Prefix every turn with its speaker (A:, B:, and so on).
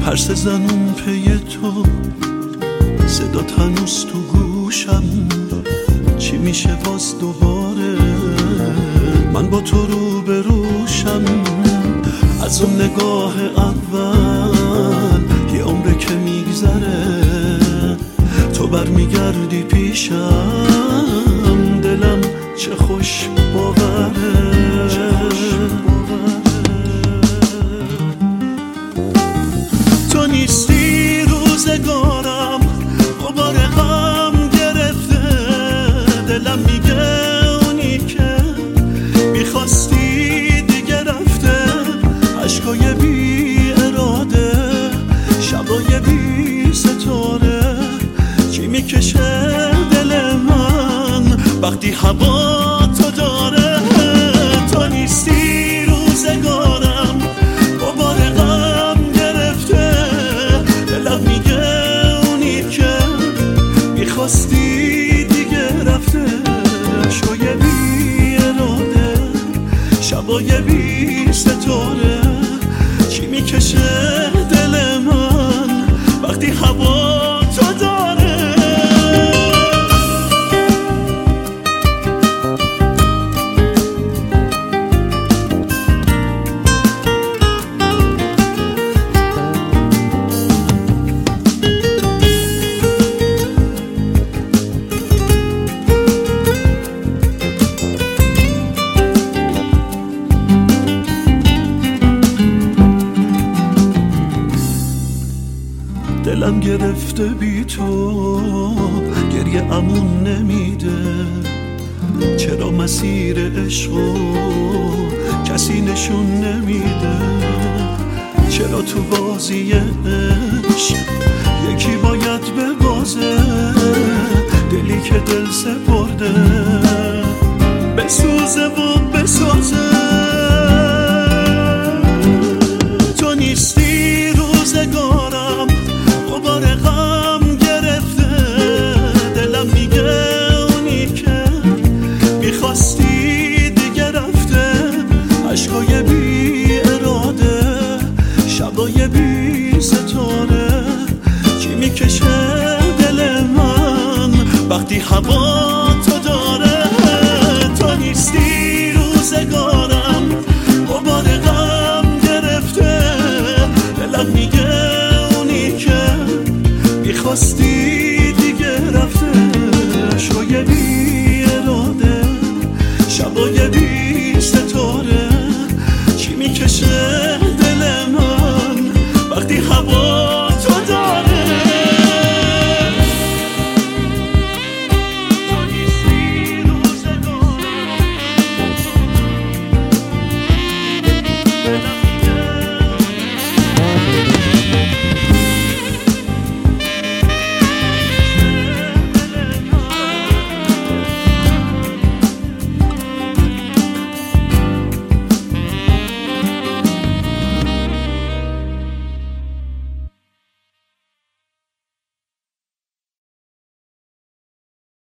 A: ترس زنون پی تو، صدات هنوز تو گوشم، چی میشه باز دوباره من با تو رو بروشم. از اون نگاه اول یه عمره که میگذره، تو برمیگردی پیشم، دلم چه خوش باوره. تو نیستی روزگارم، غبار غم گرفته، دلم میگه اونی که میخواستی دیگه رفته. عشقای بی اراده، شبای بی ستاره، چی میکشه دل من وقتی هوا تو داره. تو نیستی روزگارم، غبار غم گرفته، دلم میگه اونی که میخواستی دیگه رفته. عشقای بی اراده، شبای بی ستاره، چی میکشه دل من وقتی هوا تو داره. دلم گرفته بی تو، گریه امون نمیده. چرا مسیر عشقو کسی نشون نمیده؟ چرا تو بازی عشق یکی باید ببازه؟ دلی که دل سپرده بسوزه و بسازه. تو نیستی روزگارم، غبار غم گرفته، دلم میگه اونی که میخواستی دیگه رفته. عشقای بی اراده، شبای بی ستاره، چی میکشه دل من وقتی هوا تو داره. تو نیستی روزگارم، غبار غم گرفته، دلم میگه میخواستی دیگه رفته. عشقای بی اراده، شبای بی ستاره، چی میکشه